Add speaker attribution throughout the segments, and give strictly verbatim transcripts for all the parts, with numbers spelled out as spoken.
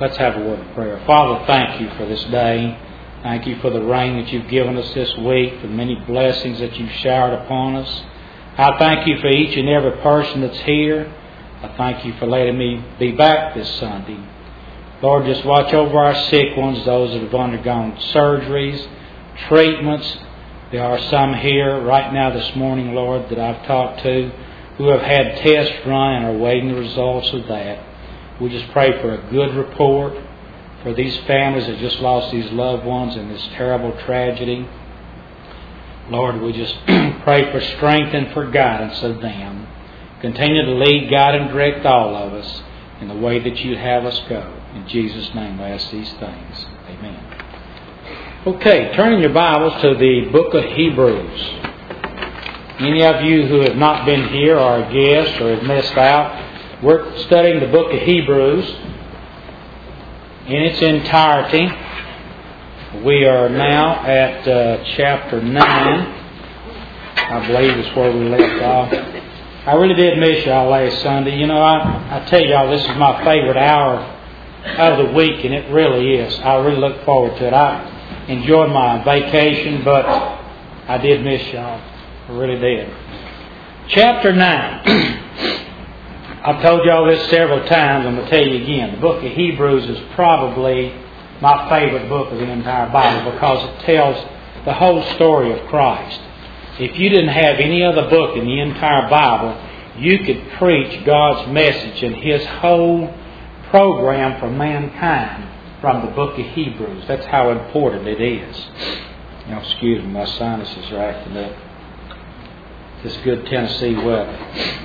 Speaker 1: Let's have a word of prayer. Father, thank you for this day. Thank you for the rain that you've given us this week, for the many blessings that you've showered upon us. I thank you for each and every person that's here. I thank you for letting me be back this Sunday. Lord, just watch over our sick ones, those that have undergone surgeries, treatments. There are some here right now this morning, Lord, that I've talked to who have had tests run and are waiting the results of that. We just pray for a good report for these families that just lost these loved ones in this terrible tragedy. Lord, we just pray for strength and for guidance of them. Continue to lead, guide, and direct all of us in the way that you have us go. In Jesus' name we ask these things. Amen. Okay, turn your Bibles to the book of Hebrews. Any of you who have not been here or are guests or have missed out, we're studying the book of Hebrews in its entirety. We are now at uh, chapter nine, I believe is where we left off. I really did miss y'all last Sunday. You know, I, I tell y'all, this is my favorite hour of the week, and it really is. I really look forward to it. I enjoyed my vacation, but I did miss y'all. I really did. Chapter nine. I've told y'all this several times. I'm going to tell you again. The book of Hebrews is probably my favorite book of the entire Bible because it tells the whole story of Christ. If you didn't have any other book in the entire Bible, you could preach God's message and His whole program for mankind from the book of Hebrews. That's how important it is. You know, excuse me, my sinuses are acting up. This good Tennessee weather.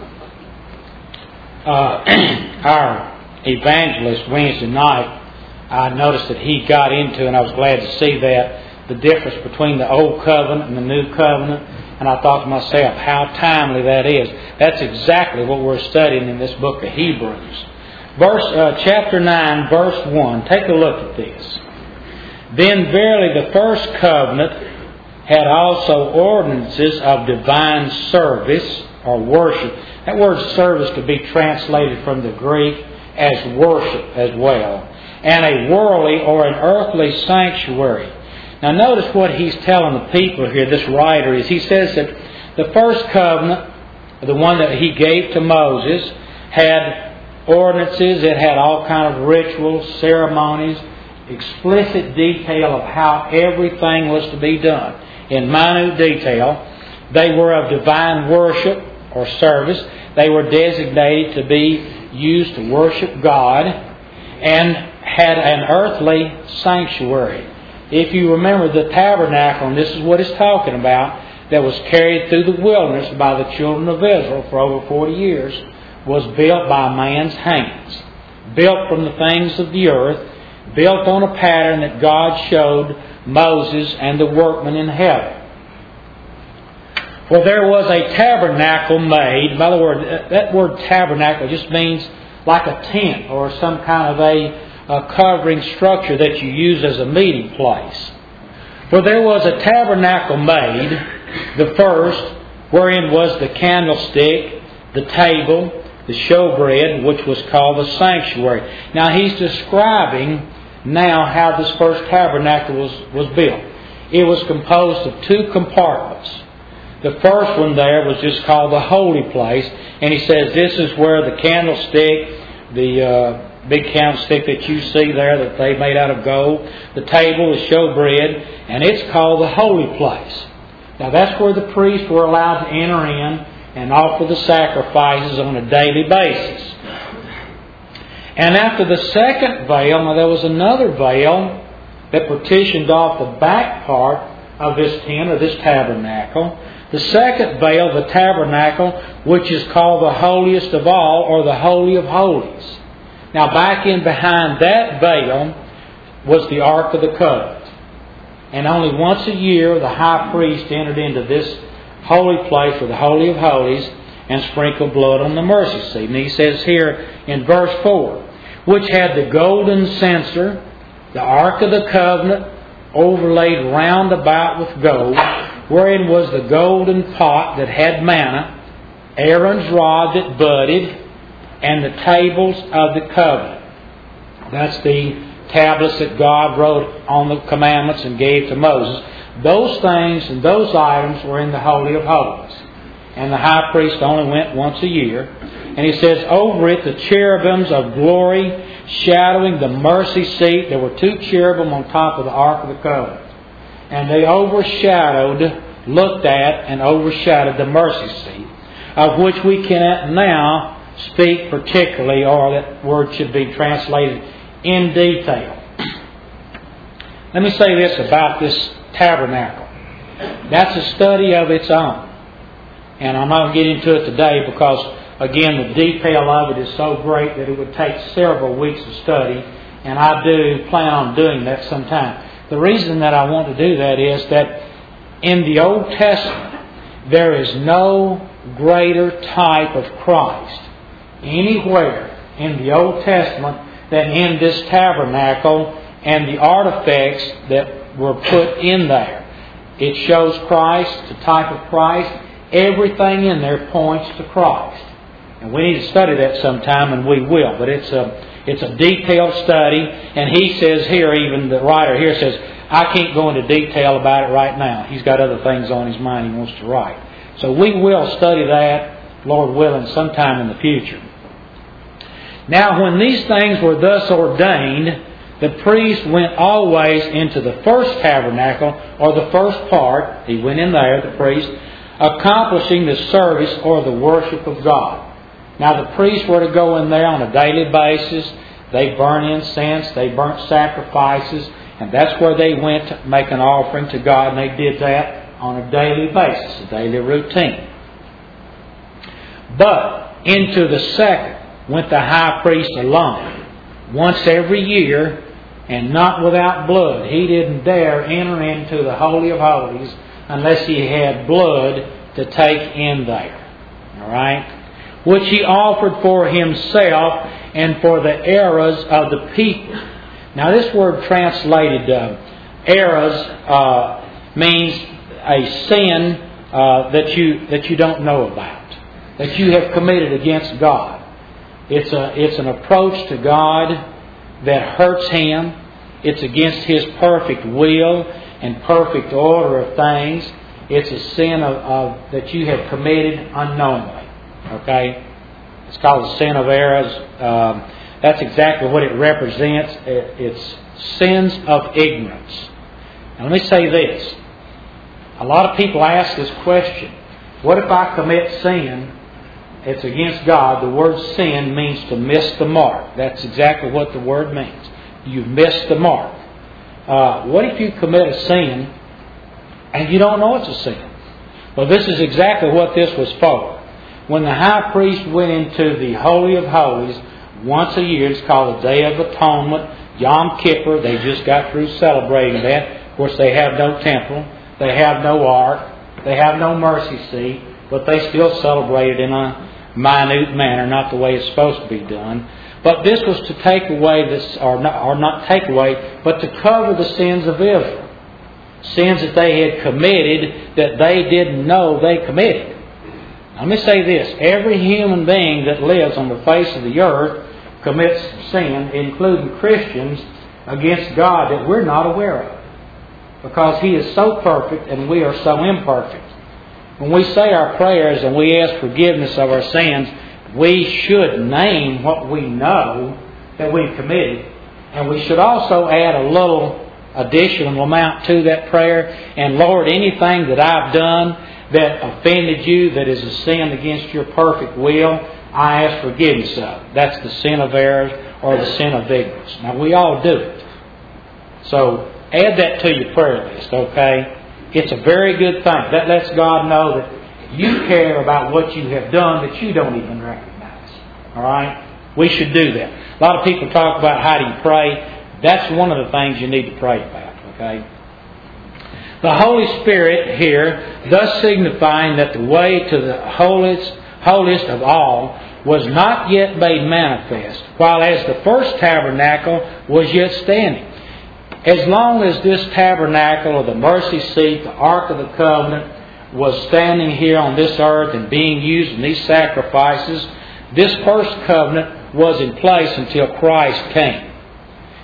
Speaker 1: Uh, our evangelist Wednesday night, I noticed that he got into, and I was glad to see that, the difference between the Old Covenant and the New Covenant. And I thought to myself, how timely that is. That's exactly what we're studying in this book of Hebrews. Verse, uh, chapter nine, verse one. Take a look at this. Then verily the first covenant had also ordinances of divine service or worship. That word service could be translated from the Greek as worship as well. And a worldly or an earthly sanctuary. Now notice what he's telling the people here, this writer, is he says that the first covenant, the one that he gave to Moses, had ordinances, it had all kind of rituals, ceremonies, explicit detail of how everything was to be done. In minute detail, they were of divine worship or service. They were designated to be used to worship God and had an earthly sanctuary. If you remember the tabernacle, and this is what it's talking about, that was carried through the wilderness by the children of Israel for over forty years, was built by man's hands. Built from the things of the earth, built on a pattern that God showed Moses and the workmen in heaven. Well, there was a tabernacle made. By the word, that word tabernacle just means like a tent or some kind of a, a covering structure that you use as a meeting place. Well, there was a tabernacle made, the first, wherein was the candlestick, the table, the showbread, which was called the sanctuary. Now, he's describing now how this first tabernacle was, was built. It was composed of two compartments. The first one there was just called the holy place. And he says this is where the candlestick, the uh, big candlestick that you see there that they made out of gold, the table, the showbread, and it's called the holy place. Now that's where the priests were allowed to enter in and offer the sacrifices on a daily basis. And after the second veil, now there was another veil that partitioned off the back part of this tent or this tabernacle. The second veil, the tabernacle, which is called the holiest of all, or the Holy of Holies. Now back in behind that veil was the Ark of the Covenant. And only once a year the high priest entered into this holy place, or the Holy of Holies, and sprinkled blood on the mercy seat. And he says here in verse four, which had the golden censer, the Ark of the Covenant, overlaid round about with gold, wherein was the golden pot that had manna, Aaron's rod that budded, and the tables of the covenant. That's the tablets that God wrote on the commandments and gave to Moses. Those things and those items were in the Holy of Holies. And the high priest only went once a year. And he says, over it the cherubims of glory shadowing the mercy seat. There were two cherubim on top of the Ark of the Covenant. And they overshadowed, looked at and overshadowed the mercy seat, of which we cannot now speak particularly, or that word should be translated in detail. Let me say this about this tabernacle. That's a study of its own. And I'm not going to get into it today because, again, the detail of it is so great that it would take several weeks of study. And I do plan on doing that sometime. The reason that I want to do that is that in the Old Testament, there is no greater type of Christ anywhere in the Old Testament than in this tabernacle and the artifacts that were put in there. It shows Christ, the type of Christ. Everything in there points to Christ. And we need to study that sometime, and we will. But it's a it's a detailed study. And he says here, even the writer here says, I can't go into detail about it right now. He's got other things on his mind he wants to write. So we will study that, Lord willing, sometime in the future. Now, when these things were thus ordained, the priest went always into the first tabernacle, or the first part. He went in there, the priest, accomplishing the service or the worship of God. Now, the priests were to go in there on a daily basis. They burn incense, they burnt sacrifices, and that's where they went to make an offering to God, and they did that on a daily basis, a daily routine. But into the second went the high priest alone, once every year, and not without blood. He didn't dare enter into the Holy of Holies unless he had blood to take in there. All right? Which he offered for himself and for the errors of the people. Now, this word translated uh, errors uh, means a sin uh, that you that you don't know about, that you have committed against God. It's a it's an approach to God that hurts Him. It's against His perfect will and perfect order of things. It's a sin of, of that you have committed unknowingly. Okay, it's called the sin of errors. Um, that's exactly what it represents. It, it's sins of ignorance. Now, let me say this: a lot of people ask this question: what if I commit sin? It's against God. The word sin means to miss the mark. That's exactly what the word means. You've missed the mark. Uh, what if you commit a sin and you don't know it's a sin? Well, this is exactly what this was for. When the high priest went into the Holy of Holies once a year, it's called the Day of Atonement, Yom Kippur. They just got through celebrating that. Of course, they have no temple. They have no ark. They have no mercy seat. But they still celebrate it in a minute manner, not the way it's supposed to be done. But this was to take away this, or not, or not take away, but to cover the sins of Israel. Sins that they had committed that they didn't know they committed. Let me say this: every human being that lives on the face of the earth commits sin, including Christians, against God that we're not aware of. Because He is so perfect and we are so imperfect. When we say our prayers and we ask forgiveness of our sins, we should name what we know that we've committed. And we should also add a little additional amount to that prayer. And Lord, anything that I've done that offended you, that is a sin against your perfect will, I ask forgiveness of. That's the sin of errors or the sin of ignorance. Now, we all do it. So add that to your prayer list, okay? It's a very good thing. That lets God know that you care about what you have done that you don't even recognize. All right? We should do that. A lot of people talk about how do you pray. That's one of the things you need to pray about. Okay? The Holy Spirit here, thus signifying that the way to the holiest, holiest of all was not yet made manifest, while as the first tabernacle was yet standing. As long as this tabernacle of the mercy seat, the Ark of the Covenant, was standing here on this earth and being used in these sacrifices, this first covenant was in place until Christ came.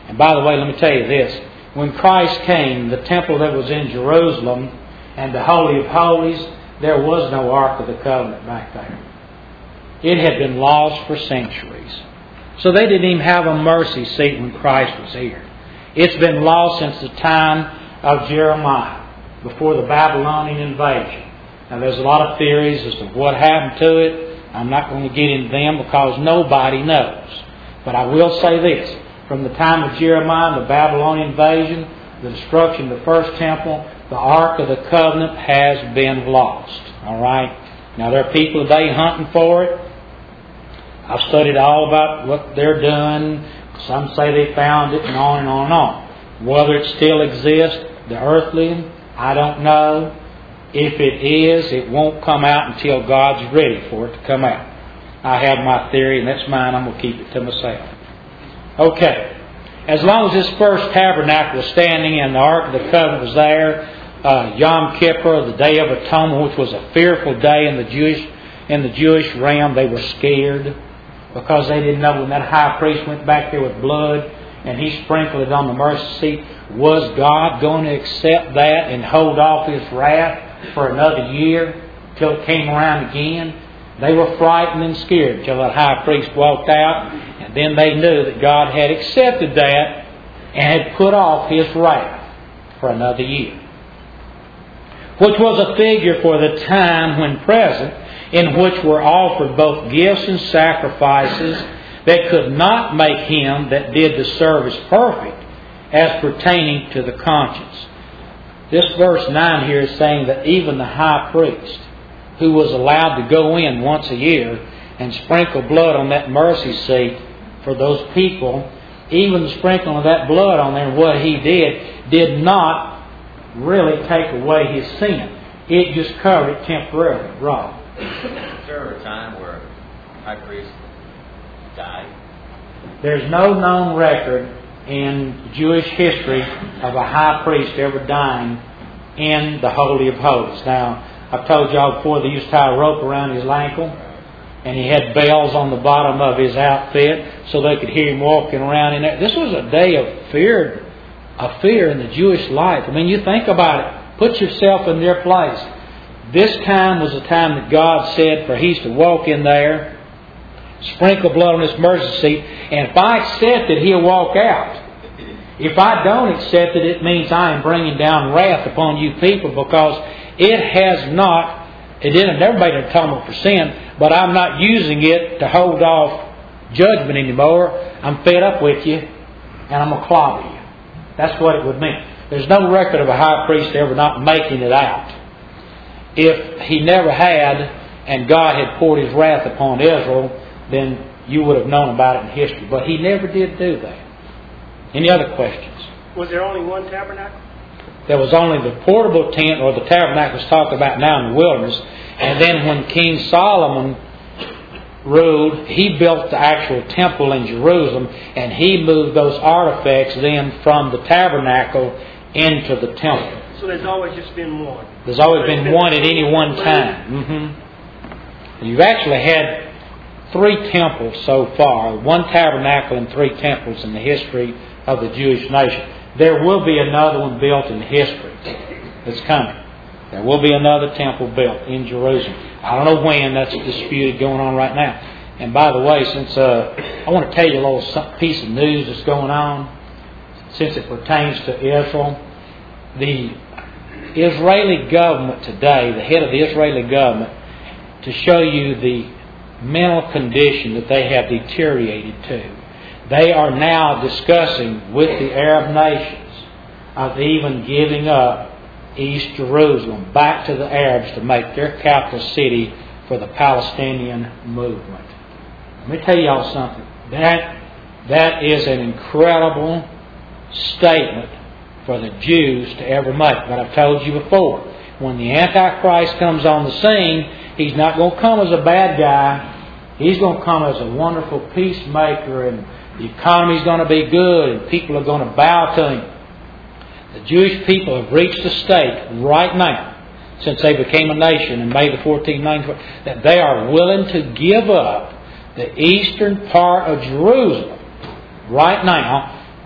Speaker 1: And by the way, let me tell you this. When Christ came, the temple that was in Jerusalem and the Holy of Holies, there was no Ark of the Covenant back there. It had been lost for centuries. So they didn't even have a mercy seat when Christ was here. It's been lost since the time of Jeremiah, before the Babylonian invasion. Now there's a lot of theories as to what happened to it. I'm not going to get into them because nobody knows. But I will say this. From the time of Jeremiah and the Babylonian invasion, the destruction of the first temple, the Ark of the Covenant has been lost. All right? Now there are people today hunting for it. I've studied all about what they're doing. Some say they found it, and on and on and on. Whether it still exists, the earthly, I don't know. If it is, it won't come out until God's ready for it to come out. I have my theory, and that's mine. I'm going to keep it to myself. Okay. As long as this first tabernacle was standing and the Ark of the Covenant was there, uh, Yom Kippur, the Day of Atonement, which was a fearful day in the Jewish in the Jewish realm, they were scared because they didn't know when that high priest went back there with blood and he sprinkled it on the mercy seat, was God going to accept that and hold off His wrath for another year till it came around again? They were frightened and scared until that high priest walked out, and then they knew that God had accepted that and had put off His wrath for another year. Which was a figure for the time when present, in which were offered both gifts and sacrifices that could not make him that did the service perfect, as pertaining to the conscience. This verse nine here is saying that even the high priest, who was allowed to go in once a year and sprinkle blood on that mercy seat for those people, even the sprinkling of that blood on there and what he did, did not really take away his sin. It just covered it temporarily. Rob.
Speaker 2: Is there a time where high priest died?
Speaker 1: There's no known record in Jewish history of a high priest ever dying in the Holy of Holies. Now, I've told y'all before they used to tie a rope around his ankle, and he had bells on the bottom of his outfit so they could hear him walking around in there. This was a day of fear, of fear in the Jewish life. I mean, you think about it. Put yourself in their place. This time was the time that God said for He's to walk in there, sprinkle blood on this mercy seat, and if I accept it, He'll walk out. If I don't accept it, it means I am bringing down wrath upon you people, because it has not, it didn't never made an atonement for sin, but I'm not using it to hold off judgment anymore. I'm fed up with you, and I'm going to clobber you. That's what it would mean. There's no record of a high priest ever not making it out. If he never had, and God had poured His wrath upon Israel, then you would have known about it in history. But He never did do that. Any other questions?
Speaker 3: Was there only one tabernacle?
Speaker 1: There was only the portable tent, or the tabernacle is talked about now in the wilderness. And then when King Solomon ruled, he built the actual temple in Jerusalem, and he moved those artifacts then from the tabernacle into the temple.
Speaker 3: So there's always just been one.
Speaker 1: There's always been one at any one time. Mm-hmm. You've actually had three temples so far, one tabernacle and three temples in the history of the Jewish nation. There will be another one built in history that's coming. There will be another temple built in Jerusalem. I don't know when. That's disputed going on right now. And by the way, since uh, I want to tell you a little piece of news that's going on, since it pertains to Israel. The Israeli government today, the head of the Israeli government, to show you the mental condition that they have deteriorated to. They are now discussing with the Arab nations of even giving up East Jerusalem back to the Arabs to make their capital city for the Palestinian movement. Let me tell y'all something. That, that is an incredible statement for the Jews to ever make. But I've told you before, when the Antichrist comes on the scene, he's not going to come as a bad guy. He's going to come as a wonderful peacemaker, and the economy's going to be good, and people are going to bow to him. The Jewish people have reached a state right now, since they became a nation in May the fourteenth, nineteen forty, that they are willing to give up the eastern part of Jerusalem right now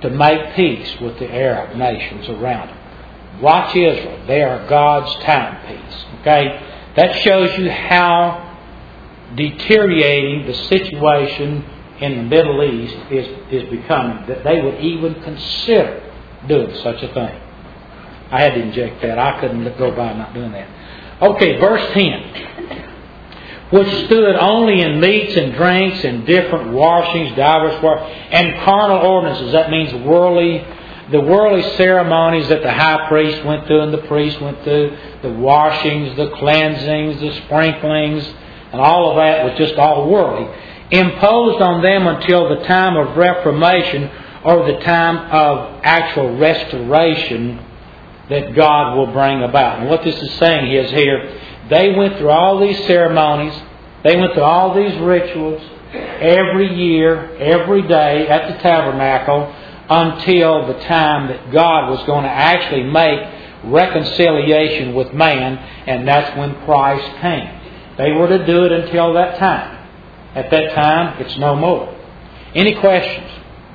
Speaker 1: to make peace with the Arab nations around them. Watch Israel. They are God's timepiece. Okay? That shows you how deteriorating the situation in the Middle East is, is becoming, that they would even consider doing such a thing. I had to inject that. I couldn't go by not doing that. Okay, verse ten. Which stood only in meats and drinks and different washings, divers war, and carnal ordinances. That means worldly, the worldly ceremonies that the high priest went through and the priest went through, the washings, the cleansings, the sprinklings, and all of that was just all worldly, imposed on them until the time of reformation or the time of actual restoration that God will bring about. And what this is saying is here, they went through all these ceremonies, they went through all these rituals every year, every day at the tabernacle until the time that God was going to actually make reconciliation with man, and that's when Christ came. They were to do it until that time. At that time, it's no more. Any questions?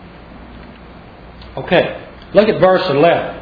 Speaker 1: Okay, look at verse eleven.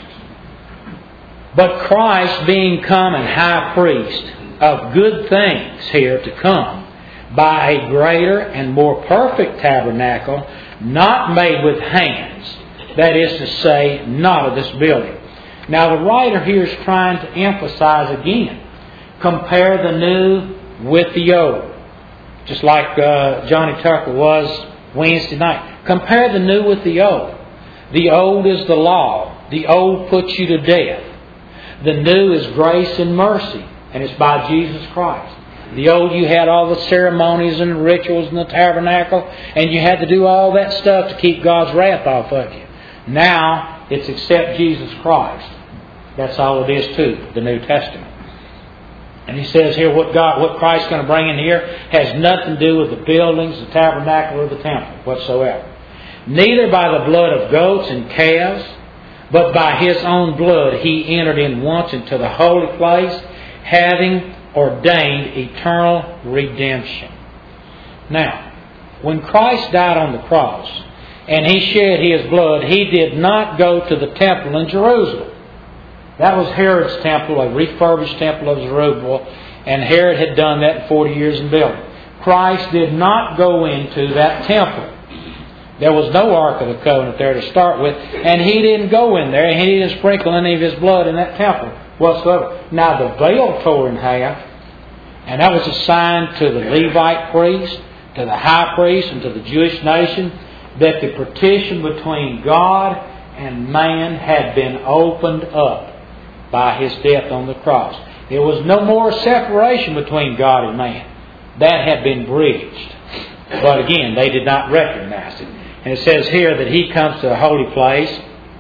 Speaker 1: But Christ being come and high priest of good things here to come, by a greater and more perfect tabernacle, not made with hands, that is to say, not of this building. Now the writer here is trying to emphasize again, compare the new with the old. Just like uh, Johnny Tucker was Wednesday night. Compare the new with the old. The old is the law. The old puts you to death. The new is grace and mercy, and it's by Jesus Christ. The old, you had all the ceremonies and the rituals in the tabernacle, and you had to do all that stuff to keep God's wrath off of you. Now, it's accept Jesus Christ. That's all it is to the New Testament. And he says here what God, what Christ's going to bring in here has nothing to do with the buildings, the tabernacle, or the temple whatsoever. Neither by the blood of goats and calves, but by His own blood He entered in once into the holy place, having ordained eternal redemption. Now, when Christ died on the cross and He shed His blood, He did not go to the temple in Jerusalem. That was Herod's temple, a refurbished temple of Zerubbabel, and Herod had done that in forty years in building. Christ did not go into that temple. There was no Ark of the Covenant there to start with, and He didn't go in there, and He didn't sprinkle any of His blood in that temple whatsoever. Now the veil tore in half, and that was a sign to the Levite priest, to the high priest, and to the Jewish nation that the partition between God and man had been opened up by His death on the cross. There was no more separation between God and man. That had been bridged. But again, they did not recognize it. And it says here that He comes to the holy place.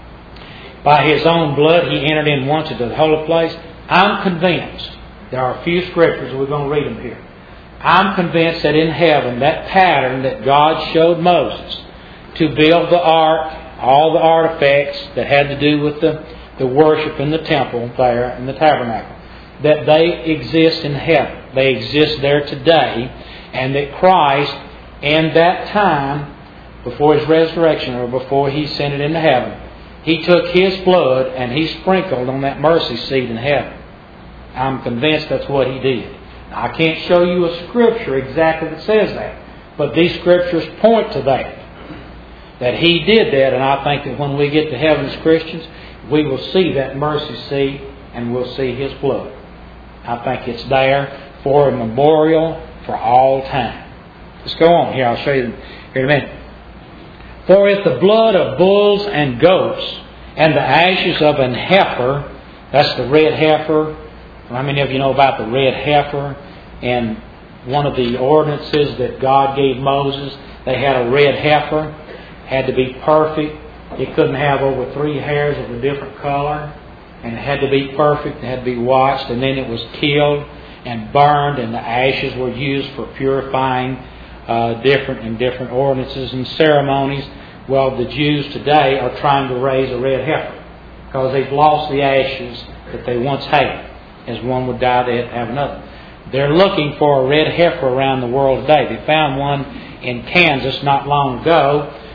Speaker 1: By His own blood He entered in once into the holy place. I'm convinced, there are a few scriptures, we're going to read them here. I'm convinced that in heaven, that pattern that God showed Moses to build the ark, all the artifacts that had to do with the, the worship in the temple there, in the tabernacle, that they exist in heaven. They exist there today, and that Christ, in that time, before His resurrection or before He sent it into heaven, He took His blood and He sprinkled on that mercy seat in heaven. I'm convinced that's what He did. Now, I can't show you a scripture exactly that says that, but these scriptures point to that. That He did that, and I think that when we get to heaven as Christians, we will see that mercy seat and we'll see His blood. I think it's there for a memorial for all time. Let's go on here. I'll show you here in a minute. For if the blood of bulls and goats and the ashes of an heifer, that's the red heifer. How many of you know about the red heifer? And one of the ordinances that God gave Moses, they had a red heifer. Had to be perfect. It couldn't have over three hairs of a different color. And it had to be perfect. It had to be washed. And then it was killed and burned. And the ashes were used for purifying uh, different and different ordinances and ceremonies. Well, the Jews today are trying to raise a red heifer because they've lost the ashes that they once had. As one would die, they'd have another. They're looking for a red heifer around the world today. They found one in Kansas not long ago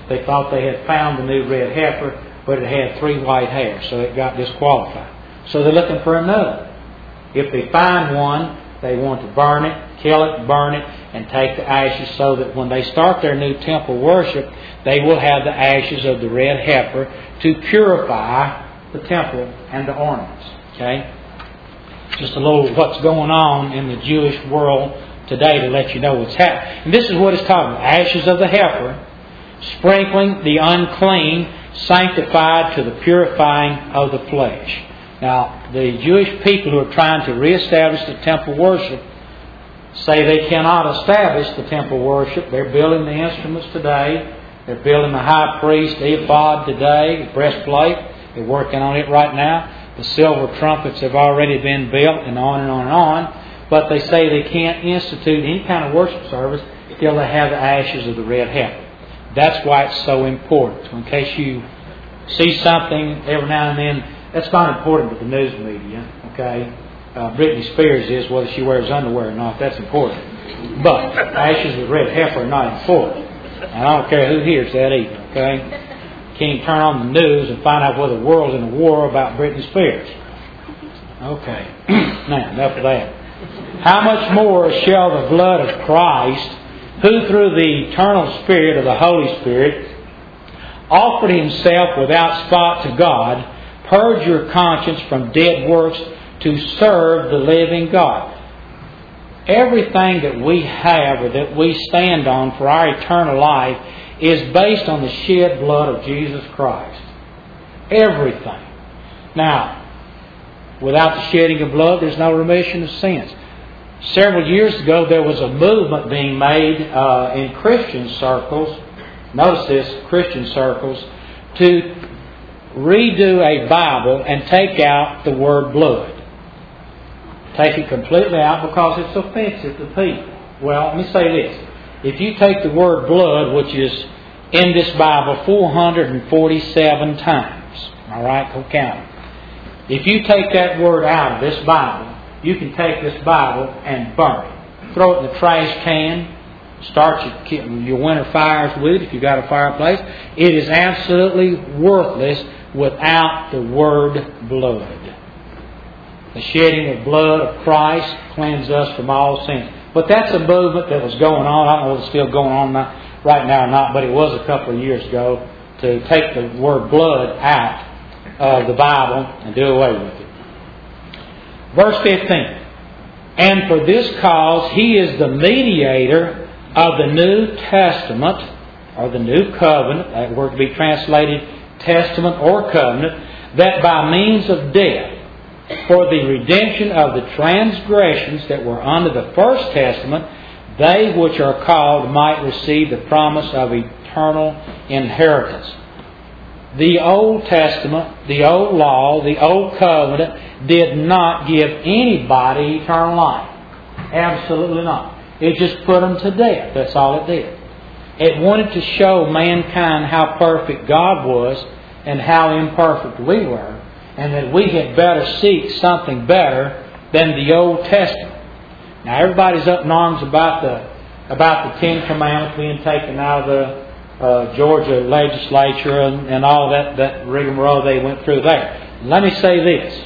Speaker 1: They thought they had found the new red heifer, but it had three white hairs, so it got disqualified. So they're looking for another. If they find one, they want to burn it, kill it, burn it, and take the ashes so that when they start their new temple worship, they will have the ashes of the red heifer to purify the temple and the ornaments. Okay? Just a little what's going on in the Jewish world today to let you know what's happening. And this is what it's talking about. Ashes of the heifer, sprinkling the unclean, sanctified to the purifying of the flesh. Now, the Jewish people who are trying to reestablish the temple worship say they cannot establish the temple worship. They're building the instruments today. They're building the high priest ephod today, the breastplate. They're working on it right now. The silver trumpets have already been built, and on and on and on. But they say they can't institute any kind of worship service till they have the ashes of the red heifer. That's why it's so important. So in case you see something every now and then, that's not important to the news media, okay? Uh, Britney Spears is, whether she wears underwear or not, that's important. But ashes of the red heifer are not important. And I don't care who hears that either, okay? Can't turn on the news and find out whether the world's in a war about Britney Spears. Okay. Now, enough of that. How much more shall the blood of Christ, who through the eternal Spirit of the Holy Spirit offered Himself without spot to God, purge your conscience from dead works to serve the living God. Everything that we have or that we stand on for our eternal life is based on the shed blood of Jesus Christ. Everything. Now, without the shedding of blood, there's no remission of sins. Several years ago, there was a movement being made uh, in Christian circles, notice this, Christian circles, to redo a Bible and take out the word blood. Take it completely out because it's offensive to people. Well, let me say this. If you take the word blood, which is in this Bible four hundred forty-seven times, all right, go count it. If you take that word out of this Bible, you can take this Bible and burn it. Throw it in the trash can. Start your, your winter fires with it if you've got a fireplace. It is absolutely worthless without the word blood. The shedding of blood of Christ cleanses us from all sin. But that's a movement that was going on. I don't know if it's still going on right now or not, but it was a couple of years ago to take the word blood out of the Bible and do away with it. Verse fifteen. And for this cause He is the mediator of the New Testament, or the New Covenant, that word to be translated Testament or Covenant, that by means of death, for the redemption of the transgressions that were under the first testament, they which are called might receive the promise of eternal inheritance. The Old Testament, the Old Law, the Old Covenant did not give anybody eternal life. Absolutely not. It just put them to death. That's all it did. It wanted to show mankind how perfect God was and how imperfect we were, and that we had better seek something better than the Old Testament. Now, everybody's up in arms about the about the Ten Commandments being taken out of the uh, Georgia legislature and, and all that, that rigmarole they went through there. Let me say this.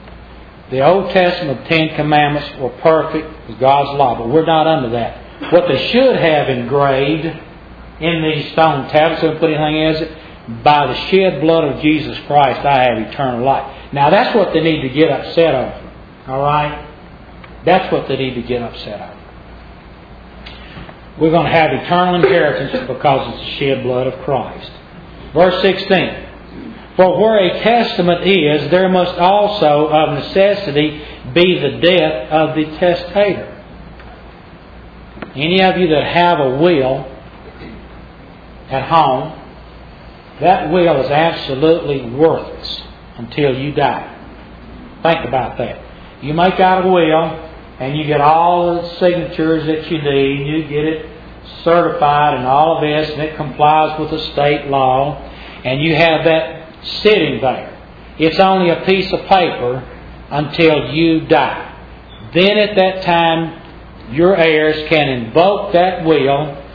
Speaker 1: The Old Testament Ten Commandments were perfect with God's law, but we're not under that. What they should have engraved in these stone tablets, don't put anything as it, by the shed blood of Jesus Christ, I have eternal life. Now, that's what they need to get upset over. All right? That's what they need to get upset over. We're going to have eternal inheritance because it's the shed blood of Christ. Verse sixteen. For where a testament is, there must also of necessity be the death of the testator. Any of you that have a will at home, that will is absolutely worthless until you die. Think about that. You make out a will and you get all the signatures that you need. You get it certified and all of this, and it complies with the state law. And you have that sitting there. It's only a piece of paper until you die. Then at that time, your heirs can invoke that will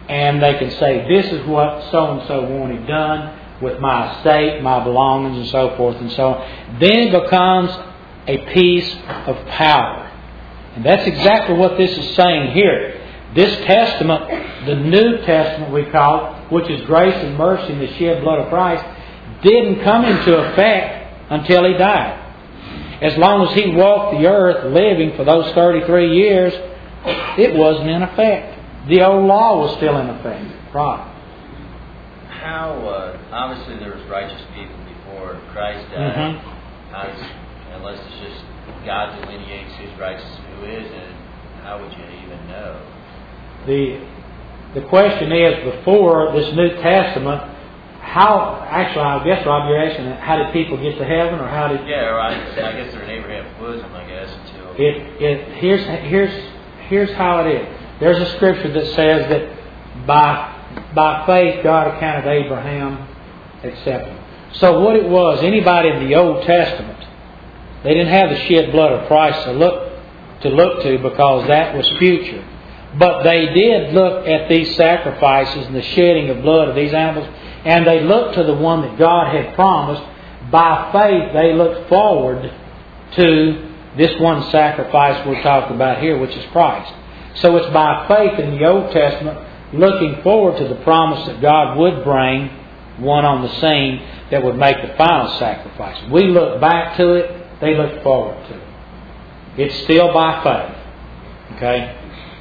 Speaker 1: and they can say, this is what so-and-so wanted done with my estate, my belongings, and so forth and so on. Then it becomes a piece of power. And that's exactly what this is saying here. This testament, the New Testament we call it, which is grace and mercy and the shed blood of Christ, didn't come into effect until He died. As long as He walked the earth living for those thirty-three years, it wasn't in effect. The old law was still in effect. Right.
Speaker 2: How, uh, obviously there was righteous people before Christ died.
Speaker 1: Mm-hmm.
Speaker 2: How does, unless it's just God delineates who's righteous and who isn't, how would you even know?
Speaker 1: The the question is, before this New Testament, how, actually I guess, Rob, you're asking, how did people get to heaven, or how did...
Speaker 2: Yeah, right. I guess they're in Abraham's bosom, I guess, until...
Speaker 1: It, it, here's, here's, here's how it is. There's a scripture that says that by, by faith God accounted Abraham acceptable. So what it was, anybody in the Old Testament, they didn't have the shed blood of Christ to look to look to, because that was future. But they did look at these sacrifices and the shedding of blood of these animals, and they looked to the one that God had promised. By faith, they looked forward to this one sacrifice we're talking about here, which is Christ. So it's by faith in the Old Testament, looking forward to the promise that God would bring one on the scene that would make the final sacrifice. We look back to it, they look forward to it. It's still by faith. Okay?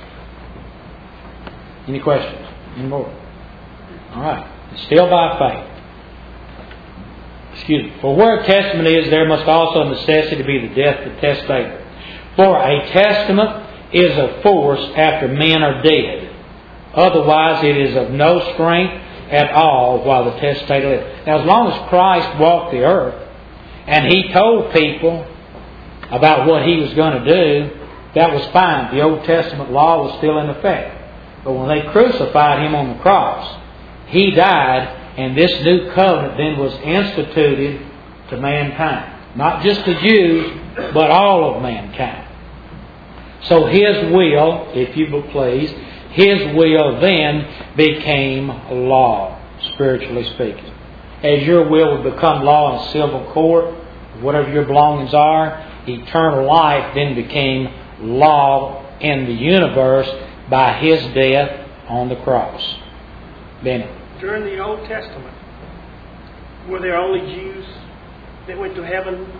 Speaker 1: Any questions? Any more? All right. It's still by faith. Excuse me. For where a testament is, there must also of necessity be the death of the testator. For a testament is of force after men are dead. Otherwise it is of no strength at all while the testator lives. Now, as long as Christ walked the earth and He told people about what He was going to do, that was fine. The Old Testament law was still in effect. But when they crucified Him on the cross, He died, and this new covenant then was instituted to mankind. Not just the Jews, but all of mankind. So His will, if you will please, His will then became law, spiritually speaking. As your will would become law in civil court, whatever your belongings are, eternal life then became law in the universe by His death on the cross. Benny.
Speaker 3: During the Old Testament, were there only Jews that went to heaven?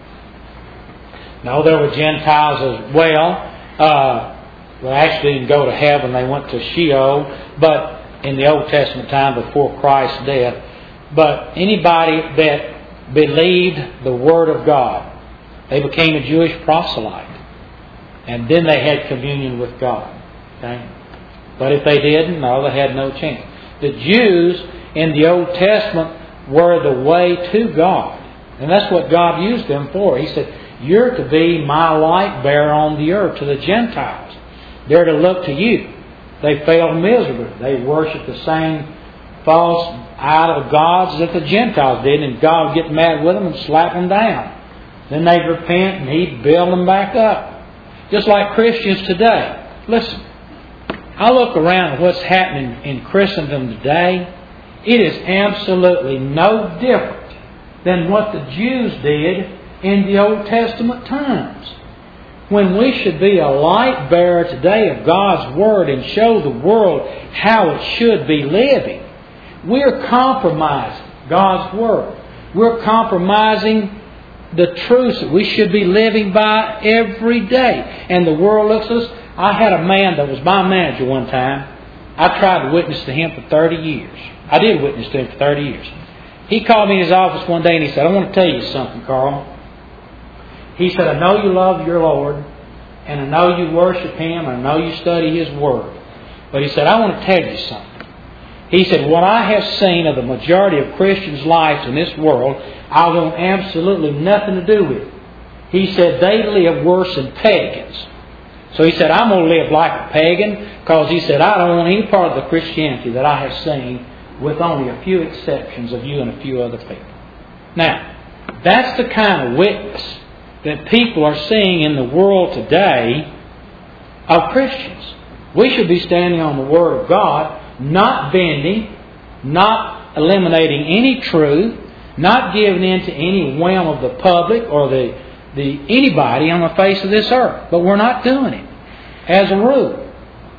Speaker 1: No, there were Gentiles as well. Uh, well, actually didn't go to heaven. They went to Sheol, but in the Old Testament time before Christ's death. But anybody that believed the Word of God, they became a Jewish proselyte. And then they had communion with God. Okay? But if they didn't, no, they had no chance. The Jews in the Old Testament were the way to God. And that's what God used them for. He said, you're to be my light bearer on the earth to the Gentiles. They're to look to you. They failed miserably. They worshiped the same false idol gods that the Gentiles did, and God would get mad with them and slap them down. Then they'd repent and He'd build them back up. Just like Christians today. Listen, I look around at what's happening in Christendom today. It is absolutely no different than what the Jews did in the Old Testament times. When we should be a light bearer today of God's Word and show the world how it should be living, we're compromising God's Word. We're compromising the truths that we should be living by every day. And the world looks at us. I had a man that was my manager one time. I tried to witness to him for thirty years. I did witness to him for thirty years. He called me in his office one day and he said, I want to tell you something, Carl. He said, I know you love your Lord, and I know you worship Him, and I know you study His Word. But he said, I want to tell you something. He said, what I have seen of the majority of Christians' lives in this world, I want absolutely nothing to do with it. He said, they live worse than pagans. So he said, I'm going to live like a pagan, because he said, I don't want any part of the Christianity that I have seen, with only a few exceptions of you and a few other people. Now, that's the kind of witness that people are seeing in the world today of Christians. We should be standing on the Word of God, not bending, not eliminating any truth, not giving in to any whim of the public or the, the anybody on the face of this earth. But we're not doing it. As a rule,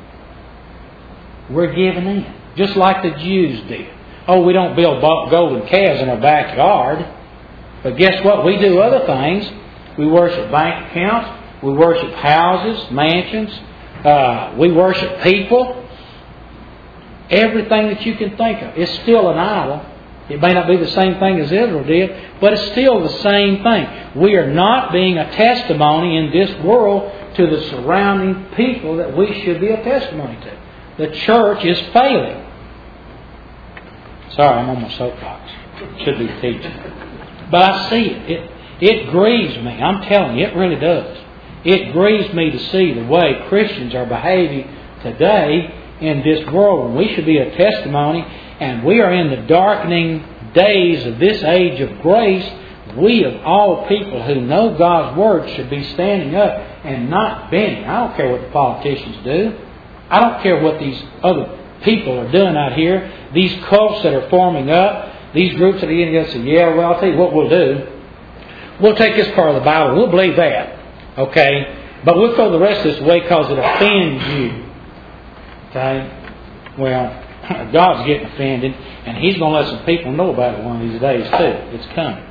Speaker 1: we're giving in, just like the Jews did. Oh, we don't build golden calves in our backyard. But guess what? We do other things. We worship bank accounts. We worship houses, mansions. Uh, we worship people. Everything that you can think of. It's still an idol. It may not be the same thing as Israel did, but it's still the same thing. We are not being a testimony in this world to the surrounding people that we should be a testimony to. The church is failing. Sorry, I'm on my soapbox. Should be teaching. But I see it. It it grieves me. I'm telling you, it really does. It grieves me to see the way Christians are behaving today in this world when we should be a testimony, and we are in the darkening days of this age of grace. We of all people who know God's Word should be standing up and not bending. I don't care what the politicians do. I don't care what these other people are doing out here. These cults that are forming up, these groups that are getting together say, yeah, well, I'll tell you what we'll do. We'll take this part of the Bible. We'll believe that. Okay? But we'll throw the rest of this away because it offends you. Okay? Well, God's getting offended, and He's going to let some people know about it one of these days too. It's coming.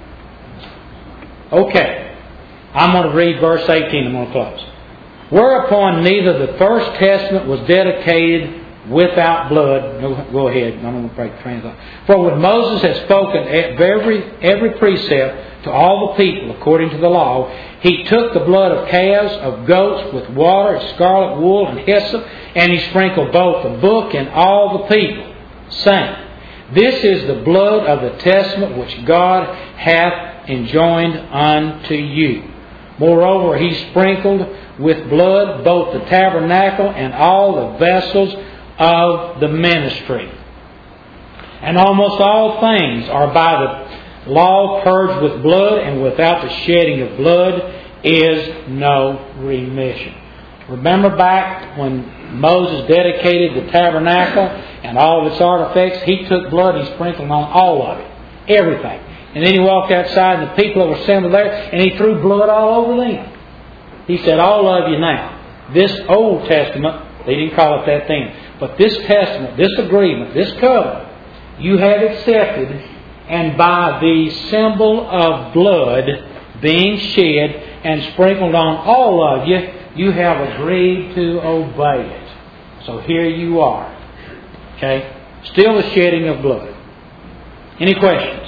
Speaker 1: Okay. I'm going to read verse eighteen. I'm going to close. Whereupon neither the first testament was dedicated without blood. No, go ahead. I'm going to break the train of thought. For when Moses had spoken every, every precept to all the people according to the law, he took the blood of calves, of goats, with water, and scarlet wool, and hyssop, and he sprinkled both the book and all the people, saying, This is the blood of the testament which God hath enjoined unto you. Moreover, he sprinkled with blood both the tabernacle and all the vessels of the ministry. And almost all things are by the law purged with blood, and without the shedding of blood is no remission. Remember back when Moses dedicated the tabernacle and all of its artifacts, he took blood and he sprinkled on all of it. Everything. And then he walked outside and the people that were assembled there, and he threw blood all over them. He said, all of you now, this Old Testament, they didn't call it that then, but this testament, this agreement, this covenant, you have accepted, and by the symbol of blood being shed and sprinkled on all of you, you have agreed to obey it. So here you are. Okay? Still the shedding of blood. Any questions?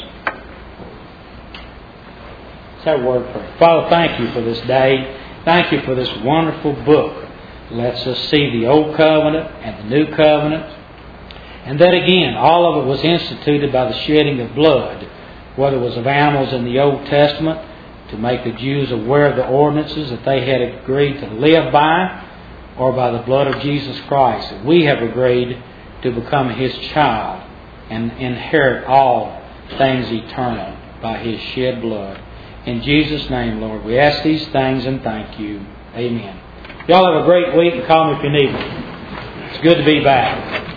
Speaker 1: Let's have a word of prayer. Father, thank you for this day. Thank you for this wonderful book. Lets us see the Old Covenant and the New Covenant. And that again, all of it was instituted by the shedding of blood, whether it was of animals in the Old Testament, to make the Jews aware of the ordinances that they had agreed to live by, or by the blood of Jesus Christ, that we have agreed to become His child and inherit all things eternal by His shed blood. In Jesus' name, Lord, we ask these things and thank you. Amen. Y'all have a great week and call me if you need me. It's good to be back.